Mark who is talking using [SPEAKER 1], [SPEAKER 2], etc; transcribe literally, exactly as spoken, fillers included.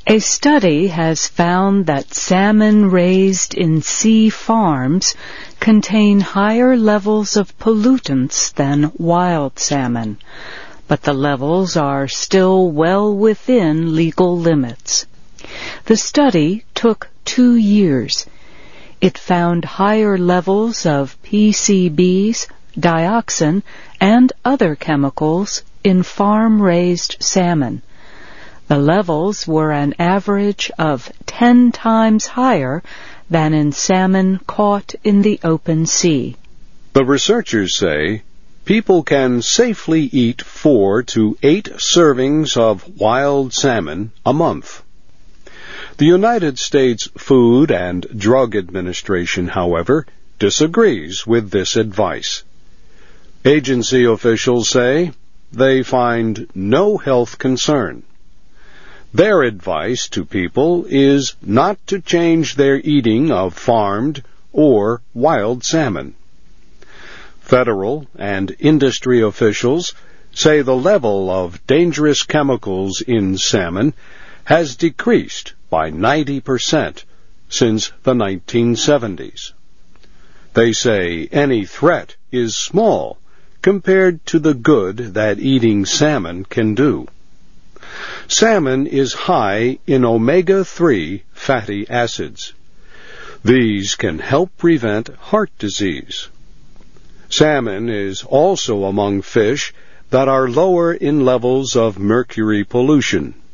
[SPEAKER 1] A study has found that salmon raised in sea farms contain higher levels of pollutants than wild salmon, but the levels are still well within legal limits. The study took two years. It found higher levels of P C Bs, dioxin, and other chemicals in farm-raised salmon. The levels were an average of ten times higher than in salmon caught in the open sea.
[SPEAKER 2] The researchers say people can safely eat four to eight servings of wild salmon a month. The United States Food and Drug Administration, however, disagrees with this advice. Agency officials say they find no health concern. Their advice to people is not to change their eating of farmed or wild salmon. Federal and industry officials say the level of dangerous chemicals in salmon has decreased by ninety percent since the nineteen seventies. They say any threat is small compared to the good that eating salmon can do. Salmon is high in omega three fatty acids. These can help prevent heart disease. Salmon is also among fish that are lower in levels of mercury pollution.